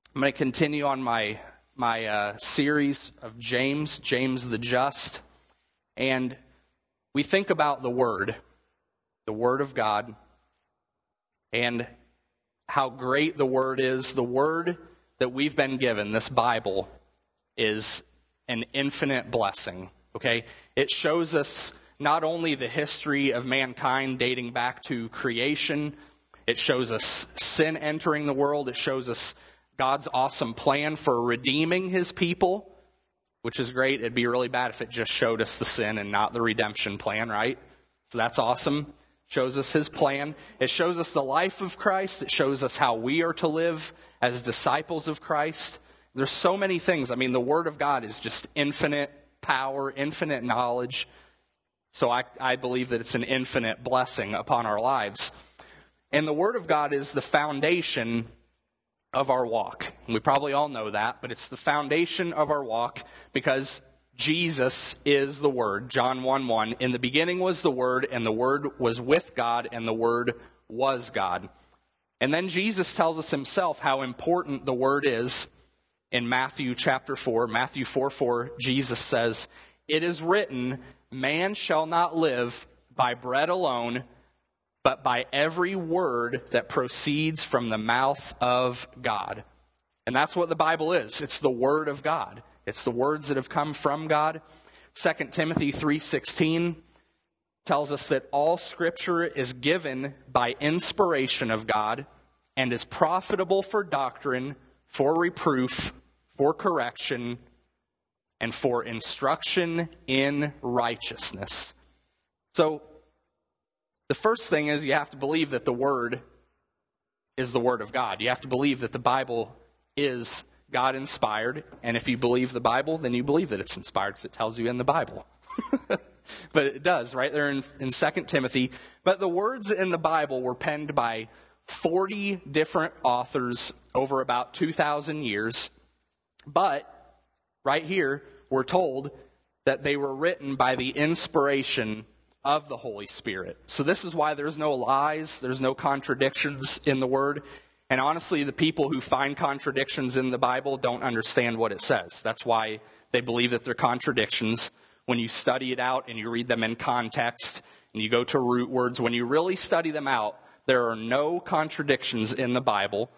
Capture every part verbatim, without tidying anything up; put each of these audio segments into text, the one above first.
I'm going to continue on my my uh, series of James, James the Just. And we think about the Word, the Word of God, and how great the Word is. The Word that we've been given, this Bible, is an infinite blessing, okay? It shows us not only the history of mankind dating back to creation, it shows us sin entering the world, it shows us God's awesome plan for redeeming his people, which is great. It'd be really bad if it just showed us the sin and not the redemption plan, right? So that's awesome. Shows us his plan. It shows us the life of Christ. It shows us how we are to live as disciples of Christ. There's so many things. I mean, the Word of God is just infinite power, infinite knowledge. So I, I believe that it's an infinite blessing upon our lives. And the Word of God is the foundation of our walk. And we probably all know that, but it's the foundation of our walk because Jesus is the Word. John one one, in the beginning was the Word, and the Word was with God, and the Word was God. And then Jesus tells us himself how important the Word is. In Matthew chapter four, Matthew four four, Jesus says, "It is written, man shall not live by bread alone, but by every word that proceeds from the mouth of God." And that's what the Bible is. It's the Word of God. It's the words that have come from God. Second Timothy three sixteen tells us that all Scripture is given by inspiration of God and is profitable for doctrine, for reproof, for correction, and for instruction in righteousness. So, the first thing is you have to believe that the Word is the Word of God. You have to believe that the Bible is God-inspired. And if you believe the Bible, then you believe that it's inspired because it tells you in the Bible. But it does, right there in, in Second Timothy. But the words in the Bible were penned by forty different authors over about two thousand years. But right here, we're told that they were written by the inspiration of the Holy Spirit. So this is why there's no lies, there's no contradictions in the Word. And honestly, the people who find contradictions in the Bible don't understand what it says. That's why they believe that they're contradictions. When you study it out and you read them in context, and you go to root words, when you really study them out, there are no contradictions in the Bible.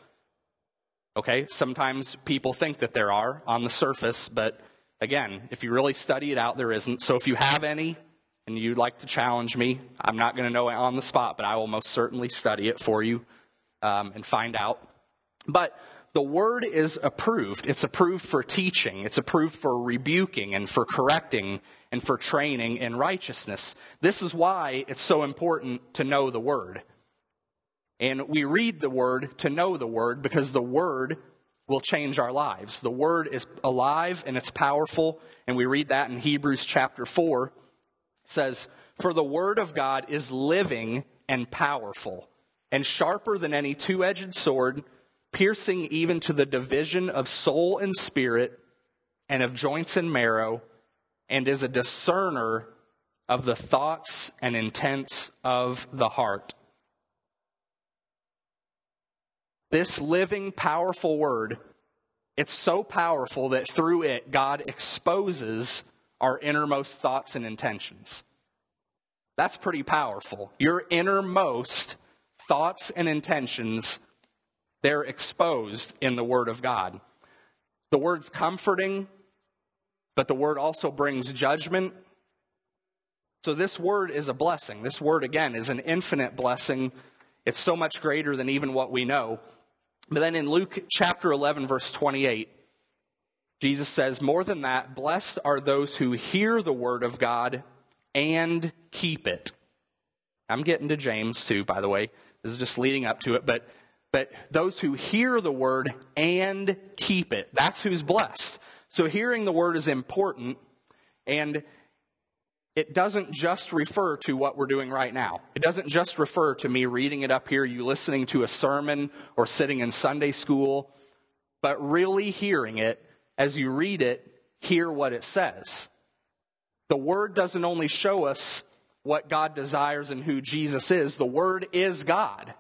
Okay, sometimes people think that there are on the surface, but again, if you really study it out, there isn't. So if you have any, and you'd like to challenge me, I'm not going to know it on the spot, but I will most certainly study it for you um, and find out. But the Word is approved. It's approved for teaching. It's approved for rebuking and for correcting and for training in righteousness. This is why it's so important to know the Word. And we read the Word to know the Word because the Word will change our lives. The Word is alive and it's powerful, and we read that in Hebrews chapter four. It says, "For the Word of God is living and powerful, and sharper than any two-edged sword, piercing even to the division of soul and spirit, and of joints and marrow, and is a discerner of the thoughts and intents of the heart." This living, powerful Word, it's so powerful that through it, God exposes our innermost thoughts and intentions. That's pretty powerful. Your innermost thoughts and intentions, they're exposed in the Word of God. The Word's comforting, but the Word also brings judgment. So this Word is a blessing. This Word, again, is an infinite blessing. It's so much greater than even what we know. But then in Luke chapter eleven, verse twenty-eight, Jesus says, "More than that, blessed are those who hear the word of God and keep it." I'm getting to James too, by the way. This is just leading up to it. But, but those who hear the word and keep it, that's who's blessed. So hearing the word is important, and it doesn't just refer to what we're doing right now. It doesn't just refer to me reading it up here, you listening to a sermon or sitting in Sunday school, but really hearing it. As you read it, hear what it says. The Word doesn't only show us what God desires and who Jesus is. The Word is God.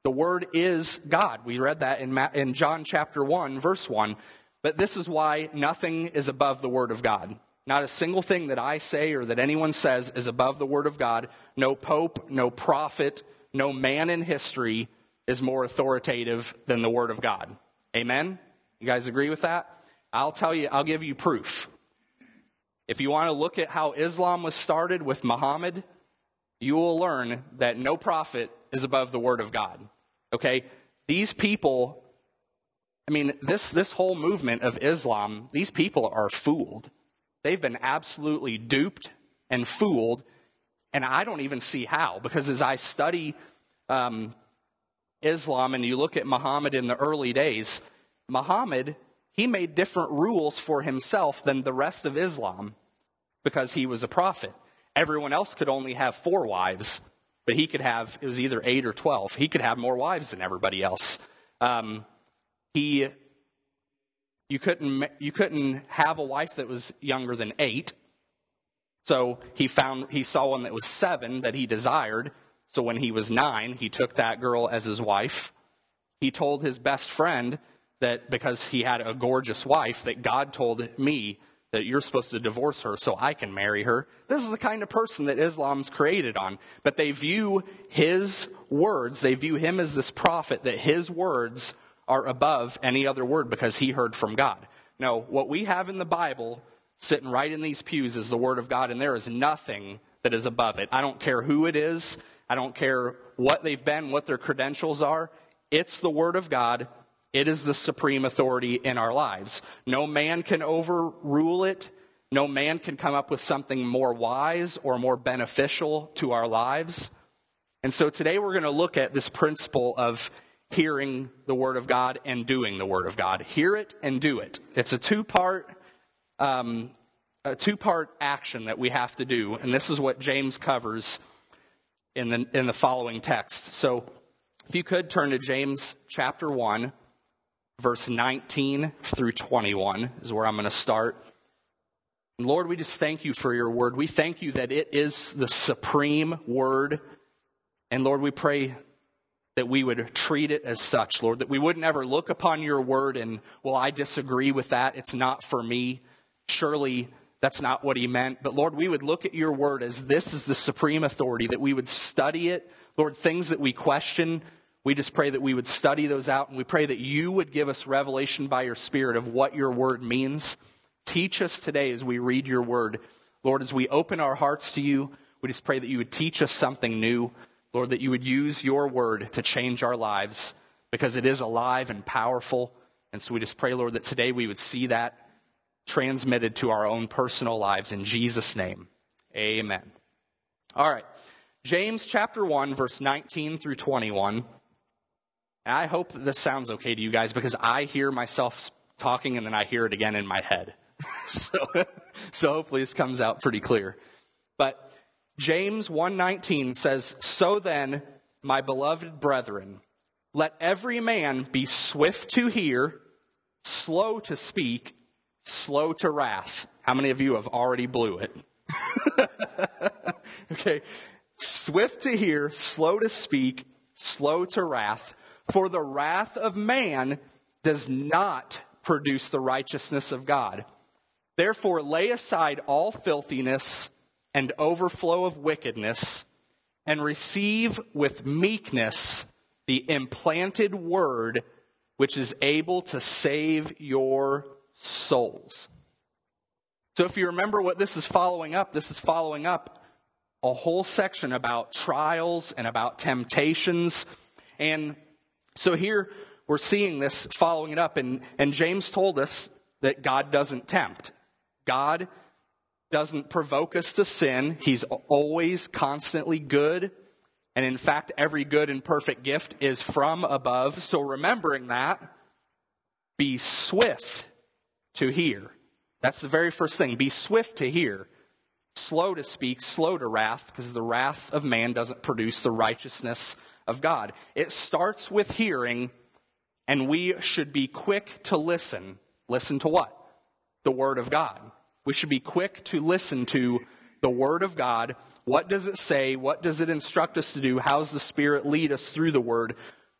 The Word is God. We read that in, Ma- in John chapter one, verse one. But this is why nothing is above the Word of God. Not a single thing that I say or that anyone says is above the Word of God. No pope, no prophet, no man in history is more authoritative than the Word of God. Amen? You guys agree with that? I'll tell you, I'll give you proof. If you want to look at how Islam was started with Muhammad, you will learn that no prophet is above the Word of God. Okay? These people, I mean, this, this whole movement of Islam, these people are fooled. They've been absolutely duped and fooled, and I don't even see how, because as I study um, Islam and you look at Muhammad in the early days, Muhammad, he made different rules for himself than the rest of Islam because he was a prophet. Everyone else could only have four wives, but he could have, it was either eight or twelve. He could have more wives than everybody else. Um, he... You couldn't you couldn't have a wife that was younger than eight. So he found he saw one that was seven that he desired. So when he was nine, he took that girl as his wife. He told his best friend that because he had a gorgeous wife, that God told me that you're supposed to divorce her so I can marry her. This is the kind of person that Islam's created on. But they view his words, they view him as this prophet, that his words are above any other word because he heard from God. No, what we have in the Bible sitting right in these pews is the Word of God, and there is nothing that is above it. I don't care who it is. I don't care what they've been, what their credentials are. It's the Word of God. It is the supreme authority in our lives. No man can overrule it. No man can come up with something more wise or more beneficial to our lives. And so today we're going to look at this principle of hearing the Word of God and doing the Word of God. Hear it and do it. It's a two-part um, a two-part action that we have to do, and this is what James covers in the in the following text. So if you could turn to James chapter one, verse nineteen through twenty-one is where I'm going to start. And Lord, we just thank you for your Word. We thank you that it is the supreme Word. And Lord, we pray that we would treat it as such, Lord, that we wouldn't ever look upon your word and, well, I disagree with that. It's not for me. Surely that's not what he meant. But Lord, we would look at your word as this is the supreme authority, that we would study it. Lord, things that we question, we just pray that we would study those out. And we pray that you would give us revelation by your Spirit of what your word means. Teach us today as we read your word. Lord, as we open our hearts to you, we just pray that you would teach us something new. Lord, that you would use your word to change our lives because it is alive and powerful. And so we just pray, Lord, that today we would see that transmitted to our own personal lives. In Jesus' name, amen. All right, James chapter one, verse nineteen through twenty-one. And I hope that this sounds okay to you guys because I hear myself talking and then I hear it again in my head. so, so hopefully this comes out pretty clear. But James one nineteen says, "So then, my beloved brethren, let every man be swift to hear, slow to speak, slow to wrath." How many of you have already blew it? Okay. Swift to hear, slow to speak, slow to wrath. For the wrath of man does not produce the righteousness of God. Therefore, lay aside all filthiness and overflow of wickedness, and receive with meekness the implanted word, which is able to save your souls. So if you remember what this is following up, this is following up a whole section about trials and about temptations. And so here we're seeing this following it up. And, and James told us that God doesn't tempt. God doesn't provoke us to sin. He's always constantly good. And in fact, every good and perfect gift is from above. So remembering that, be swift to hear. That's the very first thing. Be swift to hear. Slow to speak, slow to wrath, because the wrath of man doesn't produce the righteousness of God. It starts with hearing, and we should be quick to listen. Listen to what? The Word of God. We should be quick to listen to the Word of God. What does it say? What does it instruct us to do? How does the Spirit lead us through the Word?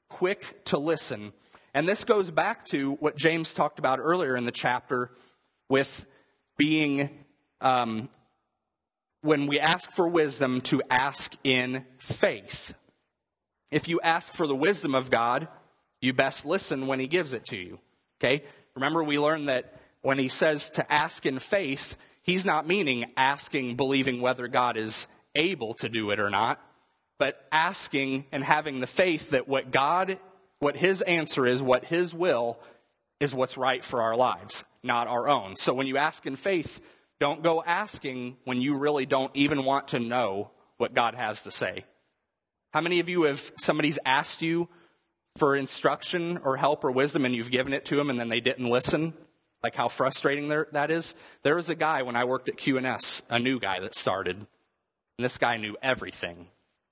quick to listen. And this goes back to what James talked about earlier in the chapter with being, um, when we ask for wisdom, to ask in faith. If you ask for the wisdom of God, you best listen when he gives it to you. Okay? Remember, we learned that when he says to ask in faith, he's not meaning asking, believing whether God is able to do it or not, but asking and having the faith that what God, what his answer is, what his will is what's right for our lives, not our own. So when you ask in faith, don't go asking when you really don't even want to know what God has to say. How many of you have, somebody's asked you for instruction or help or wisdom and you've given it to them and then they didn't listen? Like how frustrating there, that is? There was a guy when I worked at Q and S, a new guy that started, and this guy knew everything.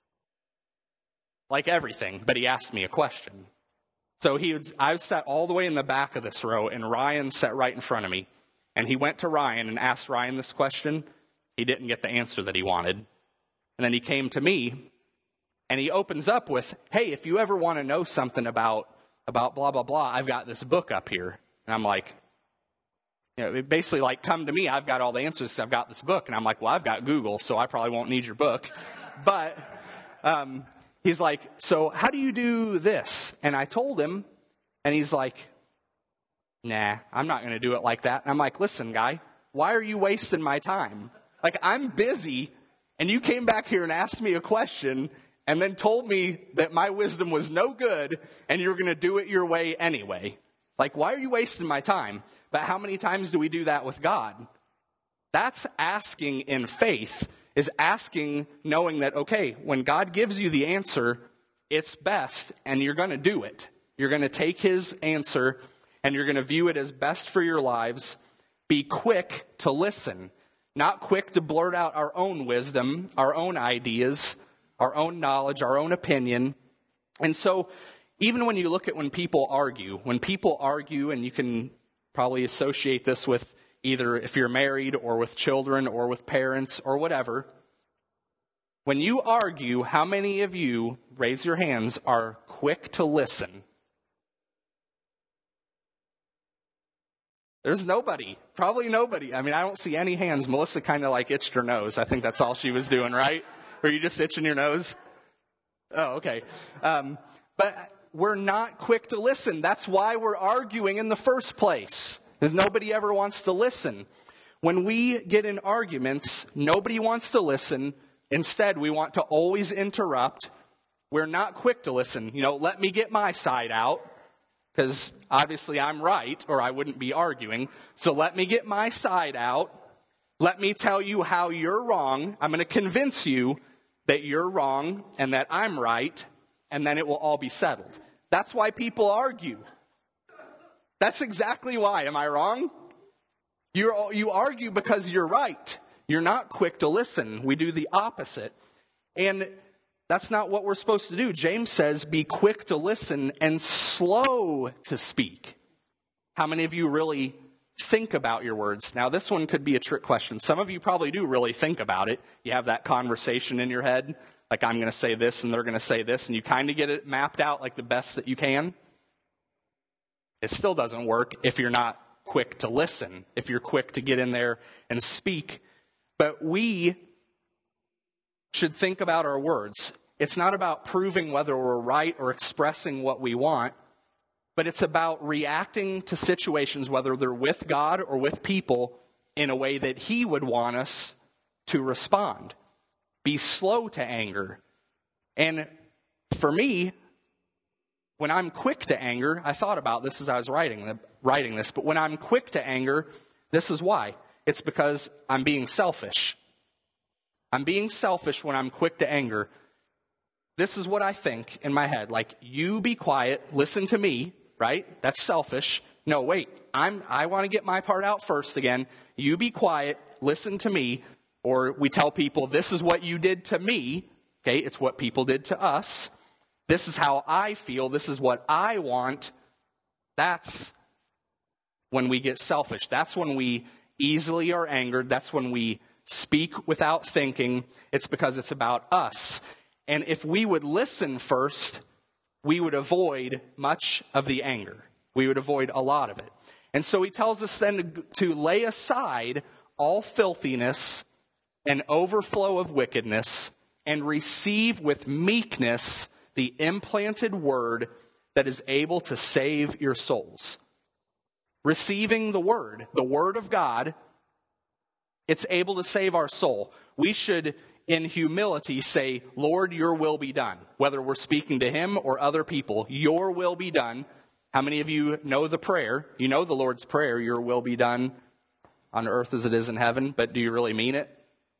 Like everything, but he asked me a question. So he would, I was sat all the way in the back of this row, and Ryan sat right in front of me. And he went to Ryan and asked Ryan this question. He didn't get the answer that he wanted. And then he came to me, and he opens up with, hey, if you ever want to know something about, about blah, blah, blah, I've got this book up here. And I'm like, you know, basically like, come to me, I've got all the answers, I've got this book. And I'm like, well, I've got Google, so I probably won't need your book. But um, he's like, so how do you do this? And I told him, and he's like, nah, I'm not going to do it like that. And I'm like, listen, guy, why are you wasting my time? Like, I'm busy, and you came back here and asked me a question and then told me that my wisdom was no good and you're going to do it your way anyway. Like, why are you wasting my time? But how many times do we do that with God? That's asking in faith, is asking knowing that, okay, when God gives you the answer, it's best, and you're going to do it. You're going to take his answer, and you're going to view it as best for your lives. Be quick to listen, not quick to blurt out our own wisdom, our own ideas, our own knowledge, our own opinion. And so even when you look at when people argue, when people argue, and you can probably associate this with either if you're married or with children or with parents or whatever, when you argue, how many of you, raise your hands, are quick to listen? There's nobody. Probably nobody. I mean, I don't see any hands. Melissa kind of like itched her nose. I think that's all she was doing, right? Were you just itching your nose? Oh, okay. Um, but we're not quick to listen. That's why we're arguing in the first place, because nobody ever wants to listen. When we get in arguments, nobody wants to listen. Instead, we want to always interrupt. We're not quick to listen. You know, let me get my side out, because obviously I'm right, or I wouldn't be arguing. So let me get my side out. Let me tell you how you're wrong. I'm going to convince you that you're wrong and that I'm right, and then it will all be settled. That's why people argue. That's exactly why. Am I wrong? You're, you argue because you're right. You're not quick to listen. We do the opposite. And that's not what we're supposed to do. James says, be quick to listen and slow to speak. How many of you really think about your words? Now, this one could be a trick question. Some of you probably do really think about it. You have that conversation in your head, like I'm going to say this and they're going to say this, and you kind of get it mapped out like the best that you can. It still doesn't work if you're not quick to listen, if you're quick to get in there and speak. But we should think about our words. It's not about proving whether we're right or expressing what we want, but it's about reacting to situations, whether they're with God or with people, in a way that he would want us to respond. Be slow to anger. And for me, when I'm quick to anger, I thought about this as I was writing, writing this, but when I'm quick to anger, this is why. It's because I'm being selfish. I'm being selfish when I'm quick to anger. This is what I think in my head. Like, you be quiet, listen to me, right? That's selfish. No, wait, I'm, I want to get my part out first again. You be quiet, listen to me. Or we tell people, this is what you did to me. Okay, it's what people did to us. This is how I feel. This is what I want. That's when we get selfish. That's when we easily are angered. That's when we speak without thinking. It's because it's about us. And if we would listen first, we would avoid much of the anger. We would avoid a lot of it. And so he tells us then to, to lay aside all filthiness and overflow of wickedness and receive with meekness the implanted word that is able to save your souls. Receiving the word, the word of God, it's able to save our soul. We should, in humility, say, Lord, your will be done. Whether we're speaking to him or other people, your will be done. How many of you know the prayer? You know the Lord's Prayer, your will be done on earth as it is in heaven, but do you really mean it?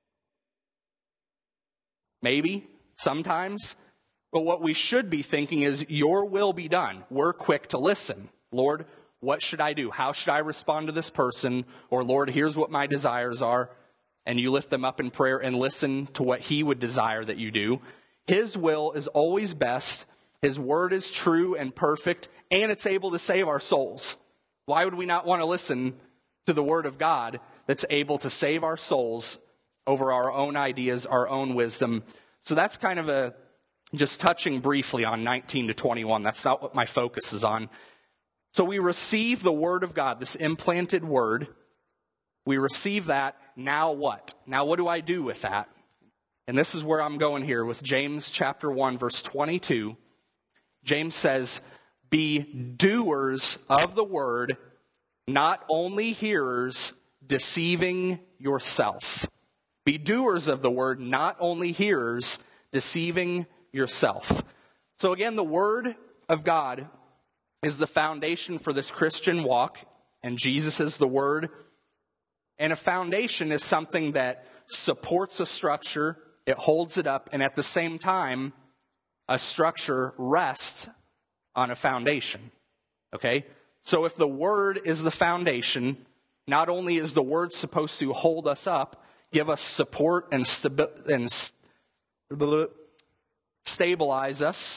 Maybe, sometimes. But what we should be thinking is, your will be done. We're quick to listen. Lord, what should I do? How should I respond to this person? Or Lord, here's what my desires are. And you lift them up in prayer and listen to what he would desire that you do. His will is always best. His word is true and perfect, and it's able to save our souls. Why would we not want to listen to the word of God that's able to save our souls over our own ideas, our own wisdom? So that's kind of a, just touching briefly on nineteen to twenty-one. That's not what my focus is on. So we receive the word of God, this implanted word. We receive that. Now what? Now what do I do with that? And this is where I'm going here with James chapter one, verse twenty-two. James says, be doers of the word, not only hearers, deceiving yourself. Be doers of the word, not only hearers, deceiving yourself. So again, the word of God is the foundation for this Christian walk, and Jesus is the word. And a foundation is something that supports a structure, it holds it up, and at the same time, a structure rests on a foundation. Okay? So if the word is the foundation, not only is the word supposed to hold us up, give us support and, stabi- and st- stabilize us.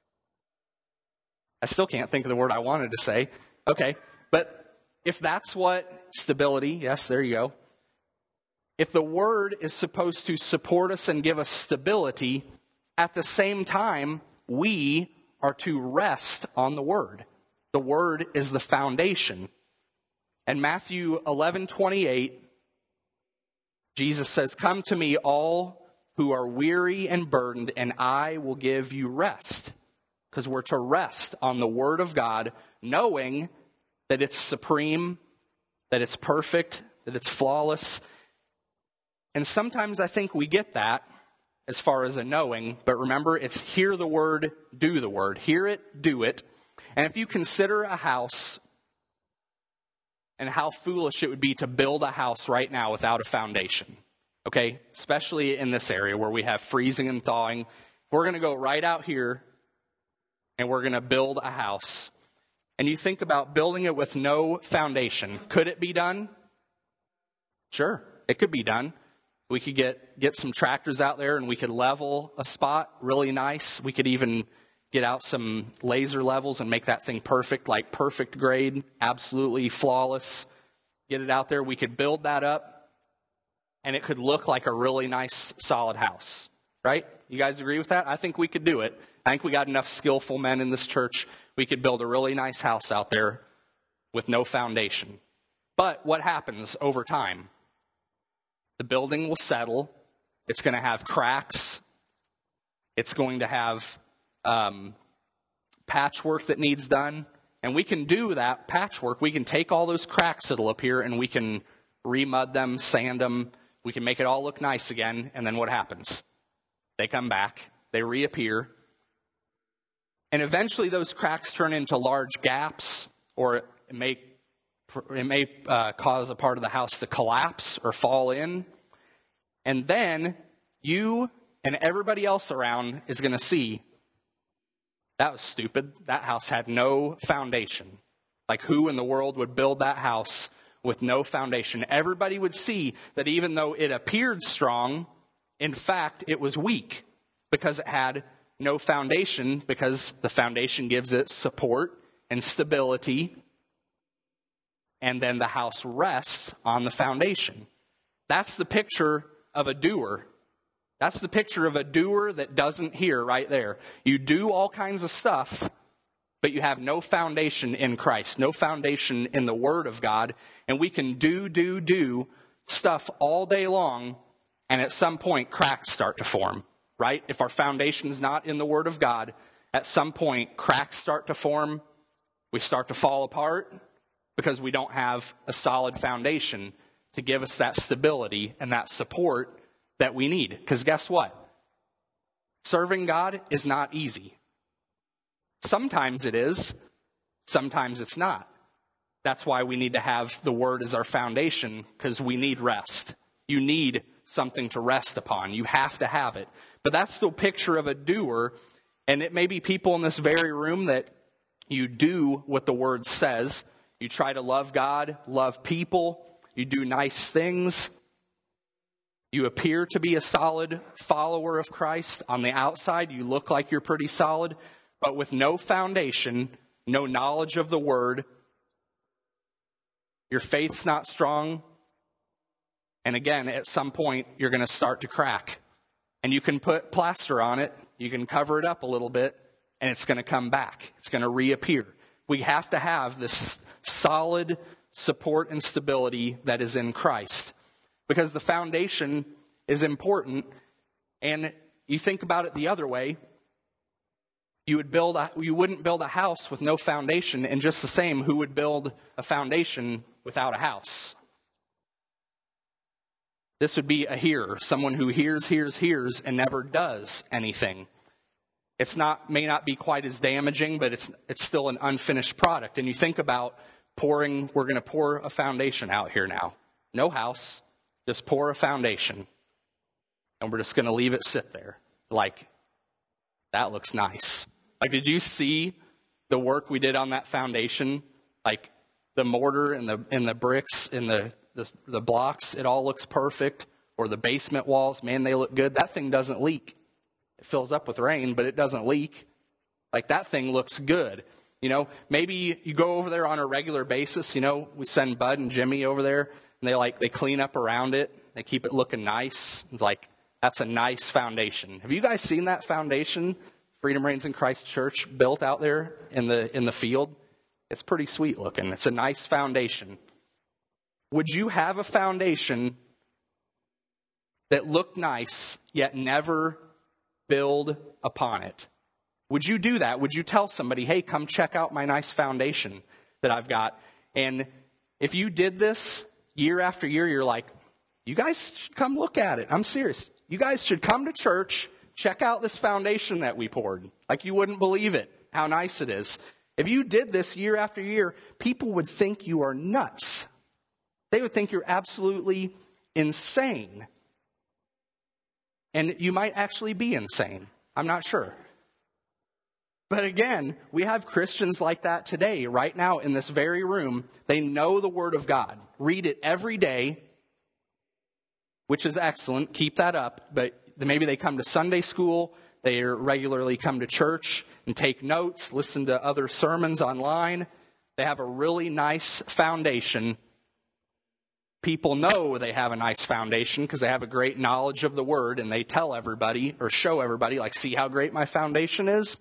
I still can't think of the word I wanted to say. Okay, but if that's what stability, yes, there you go. If the word is supposed to support us and give us stability, at the same time, we are to rest on the word. The word is the foundation. And Matthew eleven twenty-eight, Jesus says, come to me all who are weary and burdened, and I will give you rest. Because we're to rest on the word of God, knowing that it's supreme, that it's perfect, that it's flawless. And sometimes I think we get that as far as a knowing, but remember, it's hear the word, do the word. Hear it, do it. And if you consider a house and how foolish it would be to build a house right now without a foundation, okay, especially in this area where we have freezing and thawing, we're going to go right out here and we're going to build a house. And you think about building it with no foundation. Could it be done? Sure, it could be done. We could get, get some tractors out there and we could level a spot really nice. We could even get out some laser levels and make that thing perfect, like perfect grade, absolutely flawless. Get it out there. We could build that up and it could look like a really nice, solid house, right? You guys agree with that? I think we could do it. I think we got enough skillful men in this church. We could build a really nice house out there with no foundation. But what happens over time? The building will settle. It's going to have cracks. It's going to have um, patchwork that needs done. And we can do that patchwork. We can take all those cracks that'll appear and we can remud them, sand them. We can make it all look nice again. And then what happens? They come back. They reappear. And eventually those cracks turn into large gaps, or it may It may uh, cause a part of the house to collapse or fall in. And then you and everybody else around is going to see, that was stupid. That house had no foundation. Like, who in the world would build that house with no foundation? Everybody would see that even though it appeared strong, in fact, it was weak because it had no foundation, because the foundation gives it support and stability. And then the house rests on the foundation. That's the picture of a doer. That's the picture of a doer that doesn't hear right there. You do all kinds of stuff, but you have no foundation in Christ, no foundation in the Word of God. And we can do, do, do stuff all day long, and at some point cracks start to form, right? If our foundation is not in the Word of God, at some point cracks start to form. We start to fall apart because we don't have a solid foundation to give us that stability and that support that we need. Because guess what? Serving God is not easy. Sometimes it is, sometimes it's not. That's why we need to have the Word as our foundation, because we need rest. You need something to rest upon. You have to have it. But that's the picture of a doer, and it may be people in this very room that you do what the Word says. You try to love God, love people. You do nice things. You appear to be a solid follower of Christ. On the outside, you look like you're pretty solid. But with no foundation, no knowledge of the Word, your faith's not strong. And again, at some point, you're going to start to crack. And you can put plaster on it. You can cover it up a little bit. And it's going to come back. It's going to reappear. We have to have this solid support and stability that is in Christ. Because the foundation is important. And you think about it the other way. You would build a, you wouldn't build a house with no foundation, and just the same, who would build a foundation without a house? This would be a hearer, someone who hears, hears, hears, and never does anything. It's not may not be quite as damaging, but it's it's still an unfinished product. And you think about pouring, we're going to pour a foundation out here now. No house, just pour a foundation. And we're just going to leave it sit there. Like, that looks nice. Like, did you see the work we did on that foundation? Like, the mortar and the and the bricks and the, the the blocks, it all looks perfect. Or the basement walls, man, they look good. That thing doesn't leak. It fills up with rain, but it doesn't leak. Like, that thing looks good. You know, maybe you go over there on a regular basis. You know, we send Bud and Jimmy over there, and they like they clean up around it. They keep it looking nice. It's like, that's a nice foundation. Have you guys seen that foundation Freedom Reigns in Christ Church built out there in the in the field? It's pretty sweet looking. It's a nice foundation. Would you have a foundation that looked nice yet never build upon it? Would you do that? Would you tell somebody, hey, come check out my nice foundation that I've got? And if you did this year after year, you're like, you guys should come look at it. I'm serious. You guys should come to church, check out this foundation that we poured. Like, you wouldn't believe it, how nice it is. If you did this year after year, people would think you are nuts. They would think you're absolutely insane. And you might actually be insane. I'm not sure. But again, we have Christians like that today, right now in this very room. They know the Word of God, read it every day, which is excellent. Keep that up. But maybe they come to Sunday school. They regularly come to church and take notes, listen to other sermons online. They have a really nice foundation. People know they have a nice foundation because they have a great knowledge of the Word, and they tell everybody or show everybody, like, see how great my foundation is?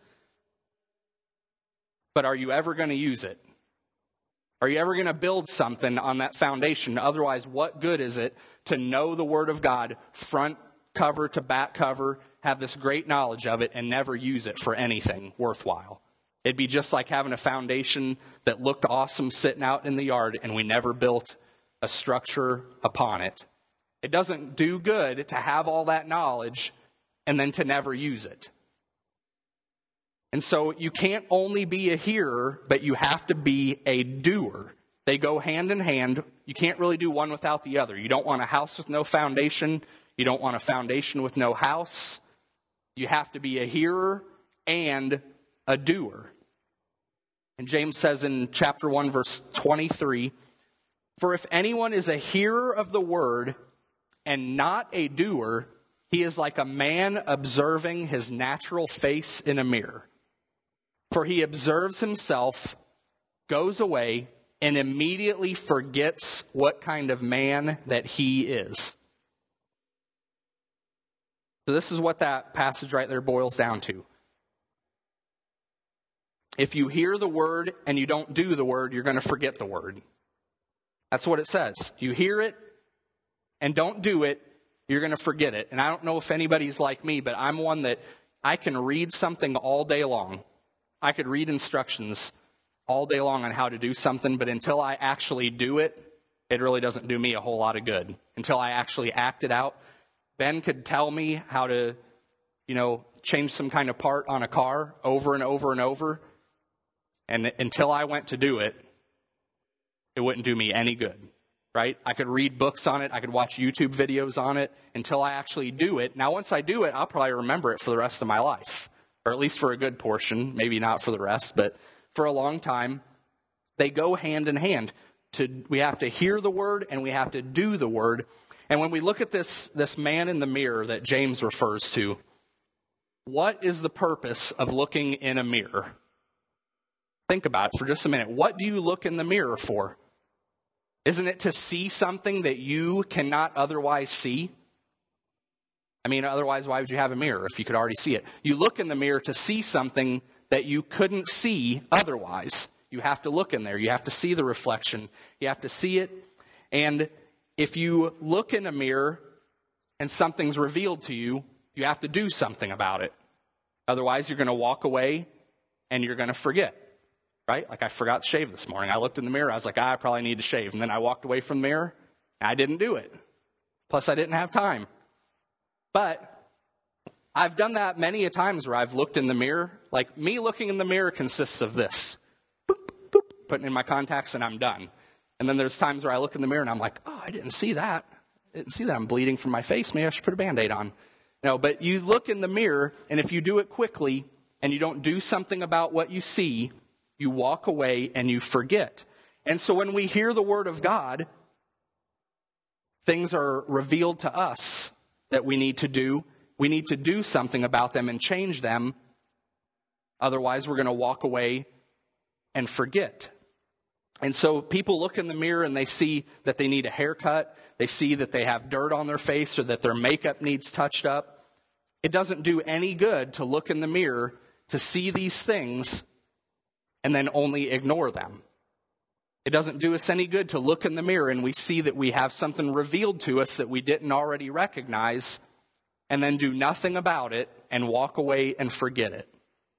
But are you ever going to use it? Are you ever going to build something on that foundation? Otherwise, what good is it to know the Word of God front cover to back cover, have this great knowledge of it, and never use it for anything worthwhile? It'd be just like having a foundation that looked awesome sitting out in the yard, and we never built a structure upon it. It doesn't do good to have all that knowledge and then to never use it. And so you can't only be a hearer, but you have to be a doer. They go hand in hand. You can't really do one without the other. You don't want a house with no foundation. You don't want a foundation with no house. You have to be a hearer and a doer. And James says in chapter one, verse twenty-three, "For if anyone is a hearer of the word and not a doer, he is like a man observing his natural face in a mirror. For he observes himself, goes away, and immediately forgets what kind of man that he is." So this is what that passage right there boils down to. If you hear the word and you don't do the word, you're going to forget the word. That's what it says. You hear it and don't do it, you're going to forget it. And I don't know if anybody's like me, but I'm one that I can read something all day long. I could read instructions all day long on how to do something, but until I actually do it, it really doesn't do me a whole lot of good. Until I actually act it out. Ben could tell me how to, you know, change some kind of part on a car over and over and over. And until I went to do it, it wouldn't do me any good, right? I could read books on it. I could watch YouTube videos on it until I actually do it. Now, once I do it, I'll probably remember it for the rest of my life, or at least for a good portion, maybe not for the rest, but for a long time. They go hand in hand. To, we have to hear the word and we have to do the word. And when we look at this, this man in the mirror that James refers to, what is the purpose of looking in a mirror? Think about it for just a minute. What do you look in the mirror for? Isn't it to see something that you cannot otherwise see? I mean, otherwise, why would you have a mirror if you could already see it? You look in the mirror to see something that you couldn't see otherwise. You have to look in there. You have to see the reflection. You have to see it. And if you look in a mirror and something's revealed to you, you have to do something about it. Otherwise, you're going to walk away and you're going to forget. Right? Like I forgot to shave this morning. I looked in the mirror. I was like, ah, I probably need to shave. And then I walked away from the mirror. And I didn't do it. Plus, I didn't have time. But I've done that many a times where I've looked in the mirror. Like me looking in the mirror consists of this. Boop, boop, putting in my contacts and I'm done. And then there's times where I look in the mirror and I'm like, oh, I didn't see that. I didn't see that. I'm bleeding from my face. Maybe I should put a Band-Aid on. You know, but you look in the mirror, and if you do it quickly and you don't do something about what you see, you walk away and you forget. And so when we hear the word of God, things are revealed to us that we need to do. We need to do something about them and change them. Otherwise, we're going to walk away and forget. And so people look in the mirror and they see that they need a haircut. They see that they have dirt on their face or that their makeup needs touched up. It doesn't do any good to look in the mirror to see these things and then only ignore them. It doesn't do us any good to look in the mirror and we see that we have something revealed to us that we didn't already recognize and then do nothing about it and walk away and forget it.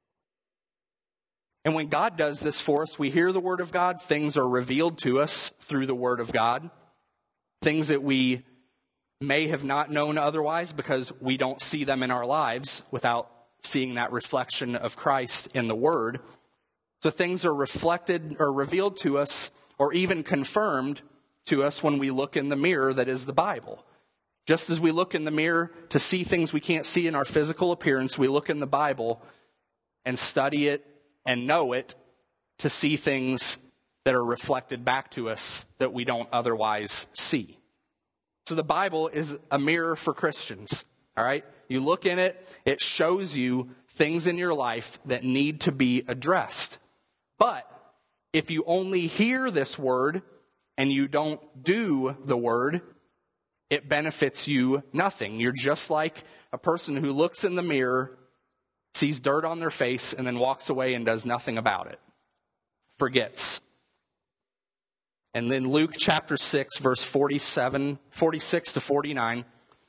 And when God does this for us, we hear the word of God. Things are revealed to us through the word of God. Things that we may have not known otherwise because we don't see them in our lives without seeing that reflection of Christ in the word. So things are reflected or revealed to us or even confirmed to us when we look in the mirror that is the Bible. Just as we look in the mirror to see things we can't see in our physical appearance, we look in the Bible and study it and know it to see things that are reflected back to us that we don't otherwise see. So the Bible is a mirror for Christians, all right? You look in it, it shows you things in your life that need to be addressed. But if you only hear this word and you don't do the word, it benefits you nothing. You're just like a person who looks in the mirror, sees dirt on their face, and then walks away and does nothing about it. Forgets. And then Luke chapter six, verse forty-seven, forty-six to forty-nine,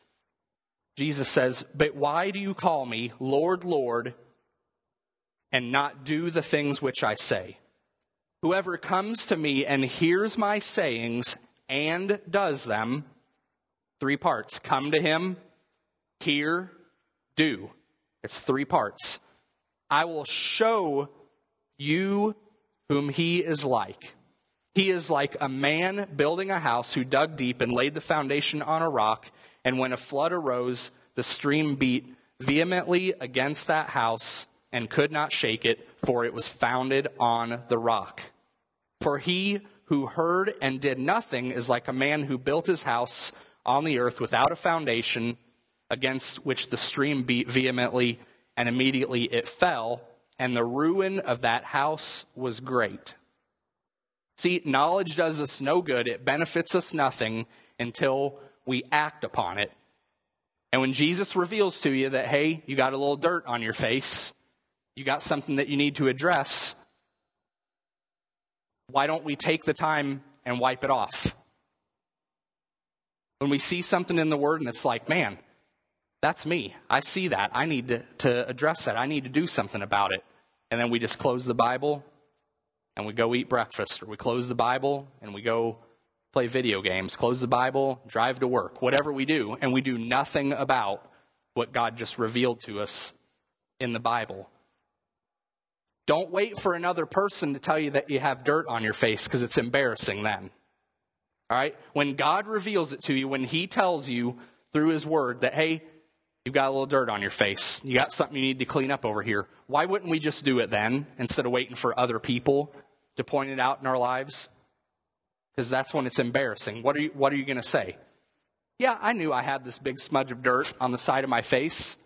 Jesus says, "But why do you call me Lord, Lord, and not do the things which I say? Whoever comes to me and hears my sayings and does them," three parts, come to him, hear, do. It's three parts. "I will show you whom he is like. He is like a man building a house who dug deep and laid the foundation on a rock. And when a flood arose, the stream beat vehemently against that house and could not shake it, for it was founded on the rock. For he who heard and did nothing is like a man who built his house on the earth without a foundation, against which the stream beat vehemently, and immediately it fell, and the ruin of that house was great." See, knowledge does us no good. It benefits us nothing until we act upon it. And when Jesus reveals to you that, hey, you got a little dirt on your face, you got something that you need to address, why don't we take the time and wipe it off? When we see something in the Word and it's like, man, that's me. I see that. I need to, to address that. I need to do something about it. And then we just close the Bible and we go eat breakfast, or we close the Bible and we go play video games, close the Bible, drive to work, whatever we do, and we do nothing about what God just revealed to us in the Bible. Don't wait for another person to tell you that you have dirt on your face, because it's embarrassing then. All right? When God reveals it to you, when he tells you through his word that, hey, you've got a little dirt on your face, you got something you need to clean up over here, why wouldn't we just do it then instead of waiting for other people to point it out in our lives? Because that's when it's embarrassing. What are you, what are you going to say? Yeah, I knew I had this big smudge of dirt on the side of my face.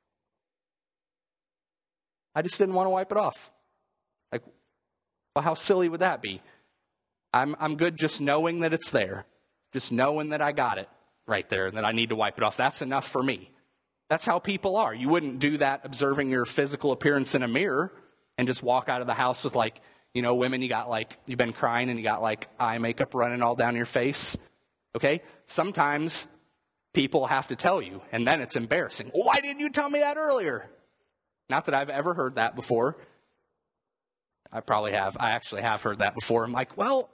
I just didn't want to wipe it off. Like, well, how silly would that be? I'm I'm good just knowing that it's there. Just knowing that I got it right there and that I need to wipe it off. That's enough for me. That's how people are. You wouldn't do that observing your physical appearance in a mirror and just walk out of the house with, like, you know, women, you got like, you've been crying and you got like eye makeup running all down your face. Okay? Sometimes people have to tell you, and then it's embarrassing. Why didn't you tell me that earlier? Not that I've ever heard that before. I probably have. I actually have heard that before. I'm like, well,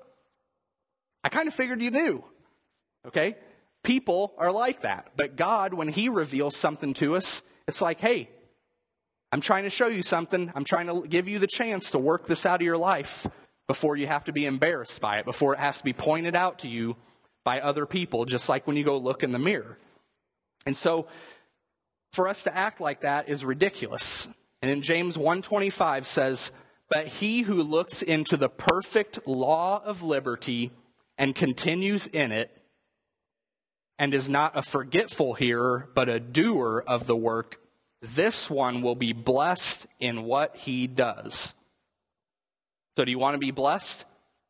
I kind of figured you knew. Okay? People are like that. But God, when he reveals something to us, it's like, hey, I'm trying to show you something. I'm trying to give you the chance to work this out of your life before you have to be embarrassed by it, before it has to be pointed out to you by other people, just like when you go look in the mirror. And so for us to act like that is ridiculous. And in James one twenty-five says, but he who looks into the perfect law of liberty and continues in it, and is not a forgetful hearer, but a doer of the work, this one will be blessed in what he does. So do you want to be blessed?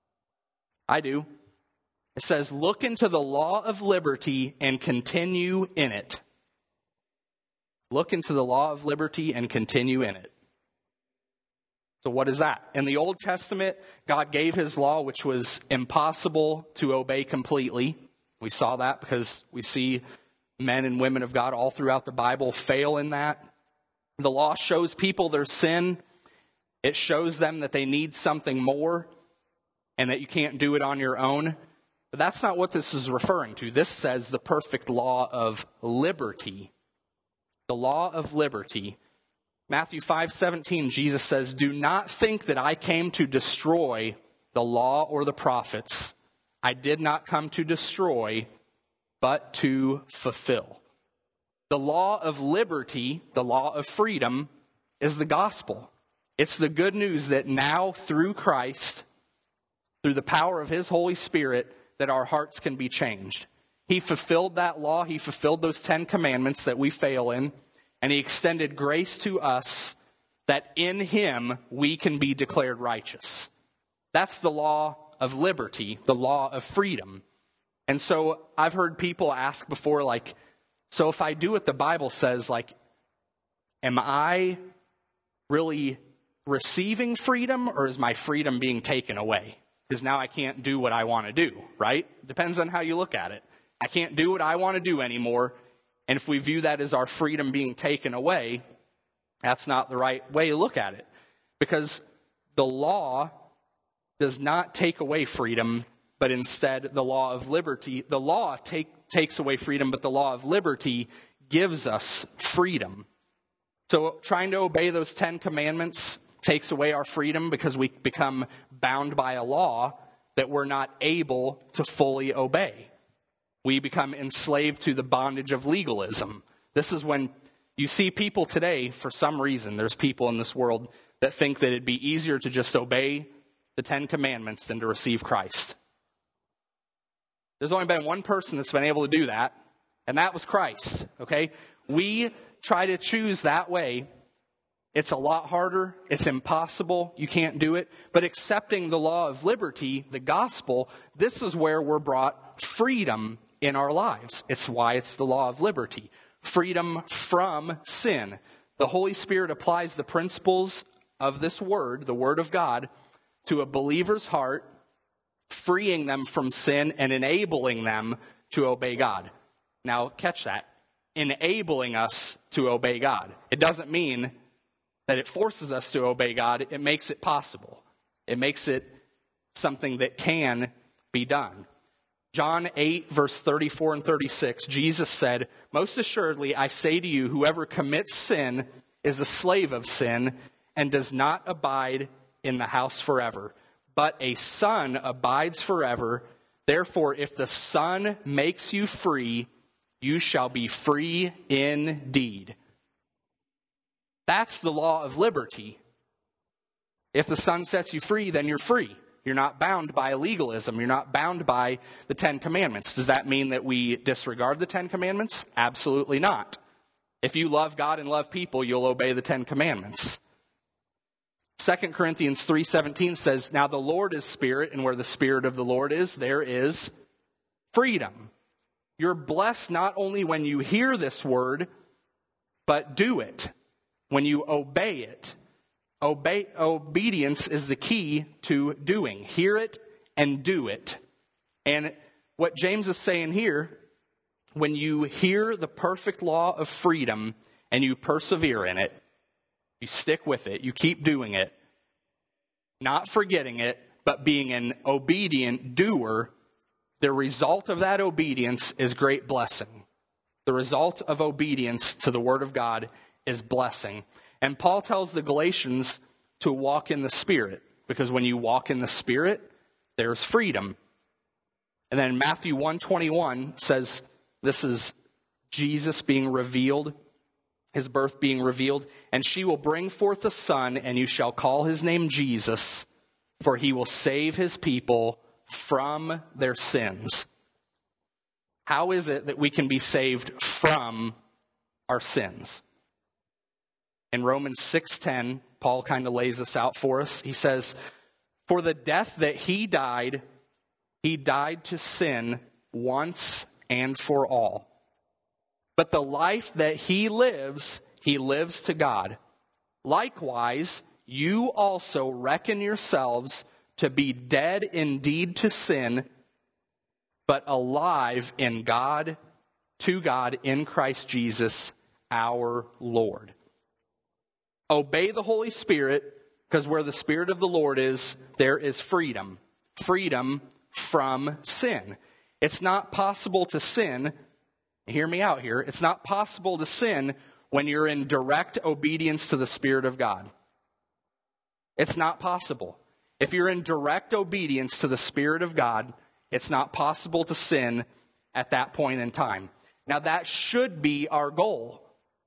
I do. It says, look into the law of liberty and continue in it. Look into the law of liberty and continue in it. So what is that? In the Old Testament, God gave his law, which was impossible to obey completely. We saw that because we see men and women of God all throughout the Bible fail in that. The law shows people their sin. It shows them that they need something more and that you can't do it on your own. But that's not what this is referring to. This says the perfect law of liberty. The law of liberty. Matthew five seventeen, Jesus says, do not think that I came to destroy the law or the prophets. I did not come to destroy, but to fulfill. The law of liberty, the law of freedom, is the gospel. It's the good news that now through Christ, through the power of his Holy Spirit, that our hearts can be changed. He fulfilled that law. He fulfilled those Ten Commandments that we fail in. And he extended grace to us that in him we can be declared righteous. That's the law of liberty, the law of freedom. And so I've heard people ask before, like, so if I do what the Bible says, like, am I really receiving freedom, or is my freedom being taken away? Because now I can't do what I want to do, right? Depends on how you look at it. I can't do what I want to do anymore. And if we view that as our freedom being taken away, that's not the right way to look at it. Because the law does not take away freedom, but instead the law of liberty, the law take, takes away freedom, but the law of liberty gives us freedom. So trying to obey those Ten Commandments takes away our freedom because we become bound by a law that we're not able to fully obey. We become enslaved to the bondage of legalism. This is when you see people today, for some reason, there's people in this world that think that it'd be easier to just obey the Ten Commandments than to receive Christ. There's only been one person that's been able to do that, and that was Christ, okay? We try to choose that way. It's a lot harder. It's impossible. You can't do it. But accepting the law of liberty, the gospel, this is where we're brought freedom in our lives. It's why it's the law of liberty. freedom from sin. The Holy Spirit applies the principles of this word, the word of God, to a believer's heart, freeing them from sin and enabling them to obey God. Now, catch that. Enabling us to obey God. It doesn't mean that it forces us to obey God. It makes it possible. It makes it something that can be done. John eight, verse thirty-four and thirty-six, Jesus said, "Most assuredly, I say to you, whoever commits sin is a slave of sin and does not abide in the house forever. But a son abides forever. Therefore, if the Son makes you free, you shall be free indeed." That's the law of liberty. If the Son sets you free, then you're free. You're not bound by legalism. You're not bound by the Ten Commandments. Does that mean that we disregard the Ten Commandments? Absolutely not. If you love God and love people, you'll obey the Ten Commandments. Second Corinthians three seventeen says, "Now the Lord is Spirit, and where the Spirit of the Lord is, there is freedom." You're blessed not only when you hear this word, but do it, when you obey it. Obey, obedience is the key to doing. Hear it and do it. And what James is saying here, when you hear the perfect law of freedom and you persevere in it, you stick with it, you keep doing it, not forgetting it, but being an obedient doer, the result of that obedience is great blessing. The result of obedience to the Word of God is blessing. And Paul tells the Galatians to walk in the Spirit, because when you walk in the Spirit, there's freedom. And then Matthew one twenty-one says, this is Jesus being revealed, his birth being revealed, "And she will bring forth a son, and you shall call his name Jesus, for he will save his people from their sins." How is it that we can be saved from our sins? In Romans six ten, Paul kind of lays this out for us. He says, "For the death that he died, he died to sin once and for all. But the life that he lives, he lives to God. Likewise, you also reckon yourselves to be dead indeed to sin, but alive in God, to God in Christ Jesus, our Lord." Obey the Holy Spirit, because where the Spirit of the Lord is, there is freedom. Freedom from sin. It's not possible to sin, hear me out here, it's not possible to sin when you're in direct obedience to the Spirit of God. It's not possible. If you're in direct obedience to the Spirit of God, it's not possible to sin at that point in time. Now that should be our goal.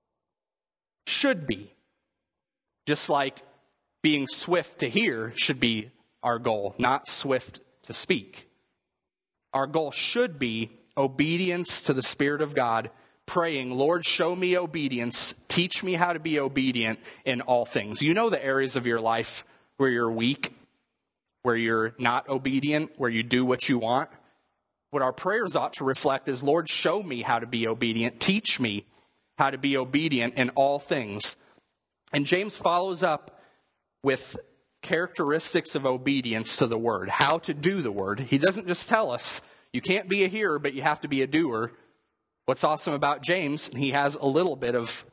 Should be. Just like being swift to hear should be our goal, not swift to speak. Our goal should be obedience to the Spirit of God, praying, "Lord, show me obedience. Teach me how to be obedient in all things." You know the areas of your life where you're weak, where you're not obedient, where you do what you want. What our prayers ought to reflect is, "Lord, show me how to be obedient. Teach me how to be obedient in all things." And James follows up with characteristics of obedience to the word, how to do the word. He doesn't just tell us, you can't be a hearer, but you have to be a doer. What's awesome about James, he has a little bit of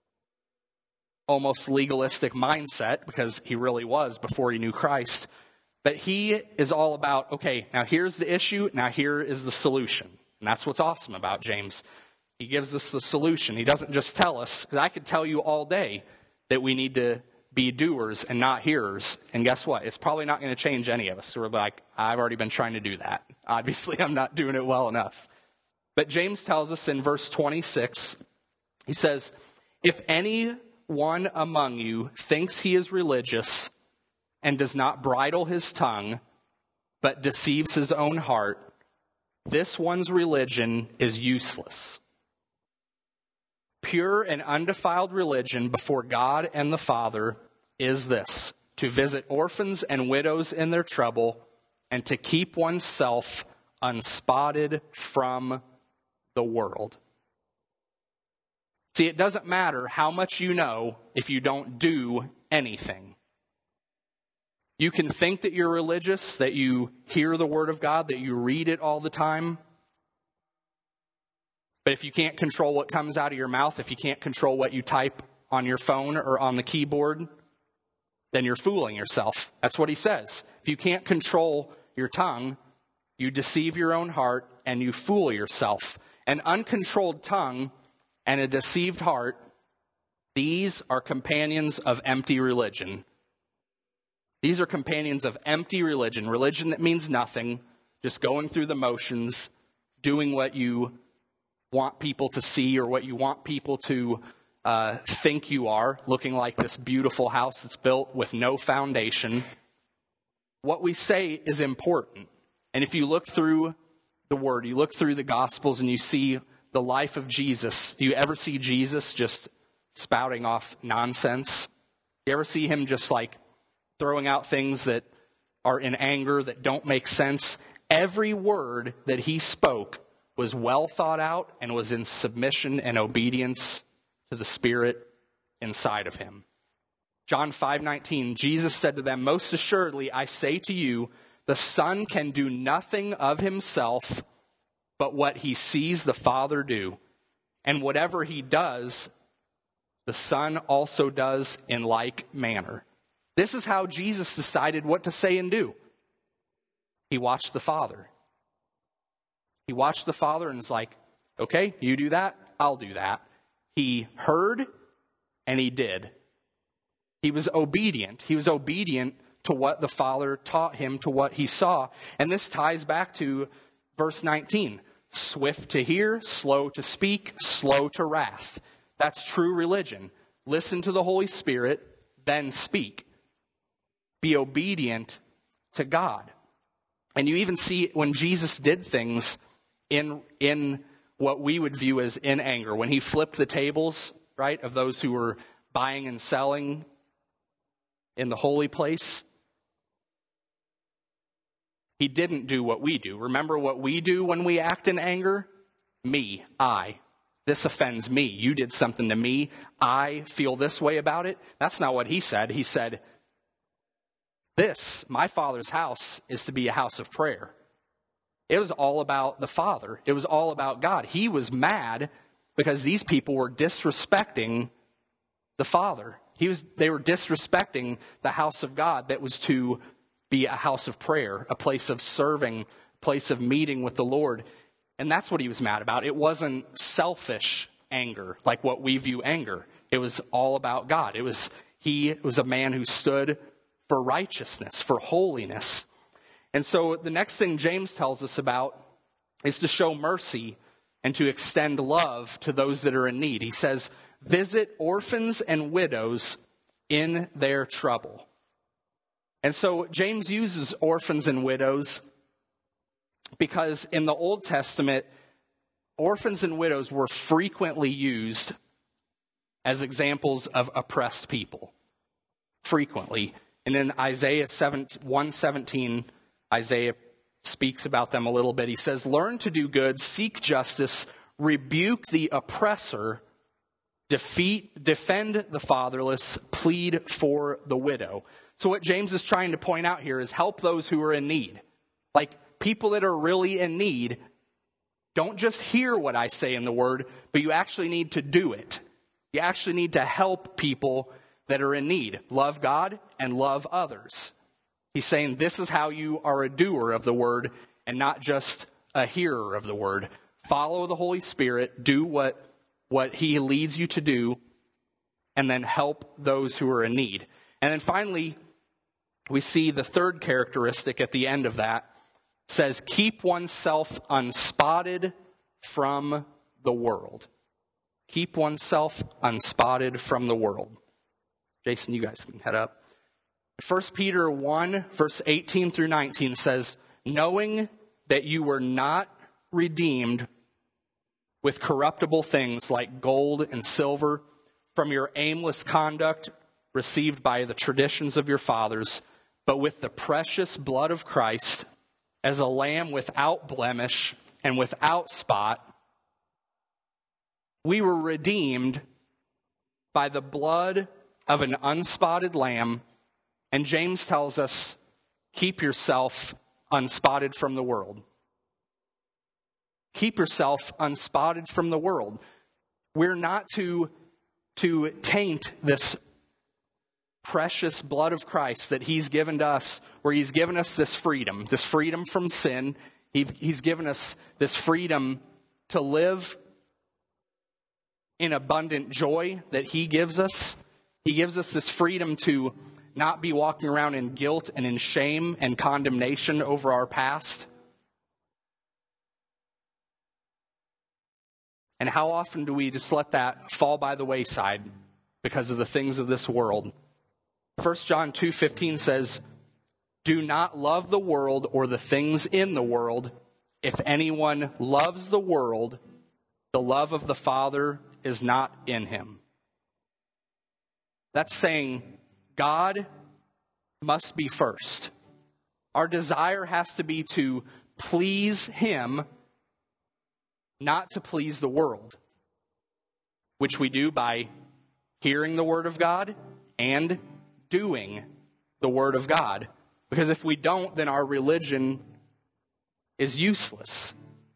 almost legalistic mindset, because he really was before he knew Christ. But he is all about, okay, now here's the issue, now here is the solution. And that's what's awesome about James. He gives us the solution. He doesn't just tell us, because I could tell you all day that we need to be doers and not hearers. And guess what? It's probably not going to change any of us. So we're like, I've already been trying to do that. Obviously, I'm not doing it well enough. But James tells us in verse twenty-six, he says, "If anyone among you thinks he is religious and does not bridle his tongue, but deceives his own heart, this one's religion is useless. Pure and undefiled religion before God and the Father is this, to visit orphans and widows in their trouble, and to keep oneself unspotted from the world." See, it doesn't matter how much you know if you don't do anything. You can think that you're religious, that you hear the Word of God, that you read it all the time. But if you can't control what comes out of your mouth, if you can't control what you type on your phone or on the keyboard, then you're fooling yourself. That's what he says. If you can't control your tongue, you deceive your own heart and you fool yourself. An uncontrolled tongue and a deceived heart, these are companions of empty religion. These are companions of empty religion, religion that means nothing, just going through the motions, doing what you want people to see or what you want people to uh, think you are, looking like this beautiful house that's built with no foundation. What we say is important. And if you look through the Word, you look through the Gospels and you see the life of Jesus, do you ever see Jesus just spouting off nonsense? You ever see him just like throwing out things that are in anger, that don't make sense? Every word that he spoke was well thought out and was in submission and obedience to the Spirit inside of him. John five nineteen, Jesus said to them, "Most assuredly, I say to you, the Son can do nothing of himself but what he sees the Father do. And whatever he does, the Son also does in like manner." This is how Jesus decided what to say and do. He watched the Father. He watched the Father and was like, okay, you do that, I'll do that. He heard and he did. He was obedient. He was obedient to what the Father taught him, to what he saw. And this ties back to verse nineteen. Swift to hear, slow to speak, slow to wrath. That's true religion. Listen to the Holy Spirit, then speak. Be obedient to God. And you even see when Jesus did things in, in what we would view as in anger. When he flipped the tables, right, of those who were buying and selling in the holy place. He didn't do what we do. Remember what we do when we act in anger? Me, I. This offends me. You did something to me. I feel this way about it. That's not what he said. He said, this, my Father's house, is to be a house of prayer. It was all about the Father. It was all about God. He was mad because these people were disrespecting the Father. He was, they were disrespecting the house of God that was to be a house of prayer, a place of serving, a place of meeting with the Lord. And that's what he was mad about. It wasn't selfish anger like what we view anger. It was all about God. It was he was a man who stood for righteousness, for holiness. And so the next thing James tells us about is to show mercy and to extend love to those that are in need. He says, visit orphans and widows in their trouble. And so James uses orphans and widows because in the Old Testament, orphans and widows were frequently used as examples of oppressed people. Frequently. And in Isaiah one seventeen, Isaiah speaks about them a little bit. He says, learn to do good, seek justice, rebuke the oppressor, defeat, defend the fatherless, plead for the widow. So what James is trying to point out here is help those who are in need. Like people that are really in need, don't just hear what I say in the word, but you actually need to do it. You actually need to help people that are in need. Love God and love others. He's saying this is how you are a doer of the word and not just a hearer of the word. Follow the Holy Spirit, do what, what he leads you to do, and then help those who are in need. And then finally, we see the third characteristic at the end of that. It says, keep oneself unspotted from the world. Keep oneself unspotted from the world. Jason, you guys can head up. First Peter one, verse eighteen through nineteen says, knowing that you were not redeemed with corruptible things like gold and silver from your aimless conduct received by the traditions of your fathers, but with the precious blood of Christ, as a lamb without blemish and without spot. We were redeemed by the blood of an unspotted lamb. And James tells us, keep yourself unspotted from the world. Keep yourself unspotted from the world. We're not to, to taint this precious blood of Christ that he's given to us, where he's given us this freedom, this freedom from sin. He, he's given us this freedom to live in abundant joy that he gives us. He gives us this freedom to not be walking around in guilt and in shame and condemnation over our past. And how often do we just let that fall by the wayside because of the things of this world? First John two fifteen says, do not love the world or the things in the world. If anyone loves the world, the love of the Father is not in him. That's saying God must be first. Our desire has to be to please him, not to please the world, which we do by hearing the word of God and doing the word of God. Because if we don't, then our religion is useless.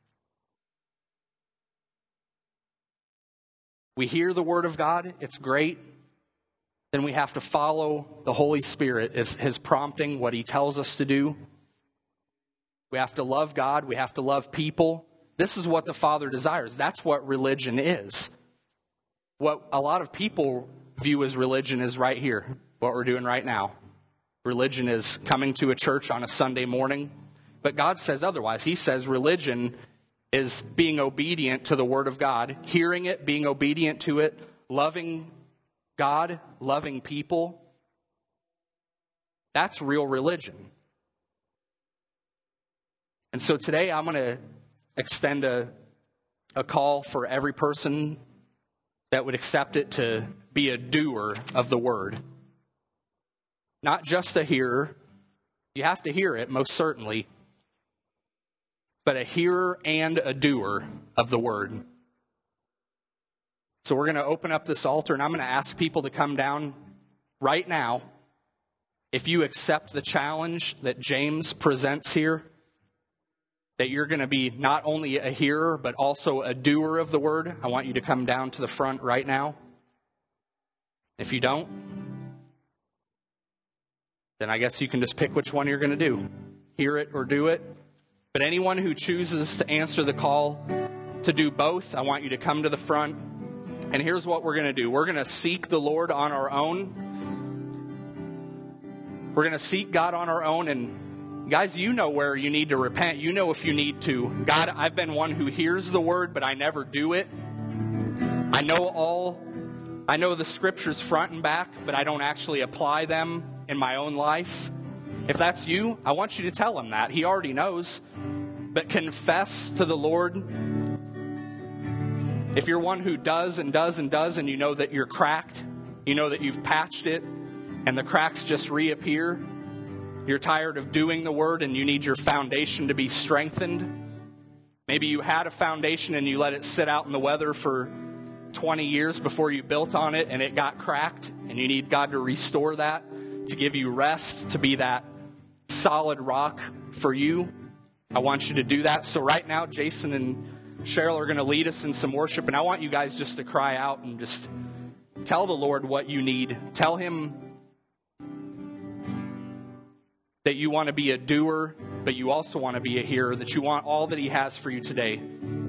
We hear the word of God, it's great. Then we have to follow the Holy Spirit, his prompting, what he tells us to do. We have to love God, we have to love people. This is what the Father desires. That's what religion is. What a lot of people view as religion is right here, what we're doing right now. Religion is coming to a church on a Sunday morning. But God says otherwise. He says religion is being obedient to the Word of God, hearing it, being obedient to it, loving God, loving people. That's real religion. And so today I'm going to extend a, a call for every person that would accept it to be a doer of the Word. Not just a hearer. You have to hear it, most certainly. But a hearer and a doer of the Word. So we're going to open up this altar, and I'm going to ask people to come down right now. If you accept the challenge that James presents here, that you're going to be not only a hearer, but also a doer of the word, I want you to come down to the front right now. If you don't, then I guess you can just pick which one you're going to do. Hear it or do it. But anyone who chooses to answer the call to do both, I want you to come to the front. And here's what we're going to do. We're going to seek the Lord on our own. We're going to seek God on our own. And guys, you know where you need to repent. You know if you need to. God, I've been one who hears the word, but I never do it. I know all, I know the scriptures front and back, but I don't actually apply them in my own life. If that's you, I want you to tell him that. He already knows. But confess to the Lord. If you're one who does and does and does, and you know that you're cracked, you know that you've patched it, and the cracks just reappear, you're tired of doing the word and you need your foundation to be strengthened. Maybe you had a foundation and you let it sit out in the weather for twenty years before you built on it and it got cracked, and you need God to restore that, to give you rest, to be that solid rock for you. I want you to do that. So right now, Jason and Cheryl are going to lead us in some worship, and I want you guys just to cry out and just tell the Lord what you need. Tell him that you want to be a doer, but you also want to be a hearer, that you want all that he has for you today.